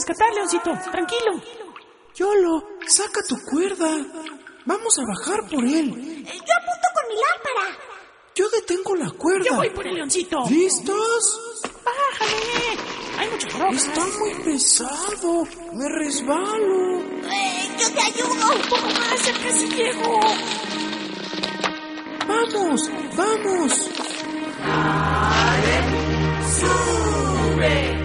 rescatar, Leoncito. Tranquilo. Yolo, saca tu cuerda. Vamos a bajar por él. Yo apunto con mi lámpara. Yo detengo la cuerda. Yo voy por el Leoncito. ¿Listos? Bájale. Hay mucha droga. Está muy pesado. Me resbalo. Yo te ayudo. Un poco más, ya casi llego. ¡Vamos! ¡Vamos! ¡Sube!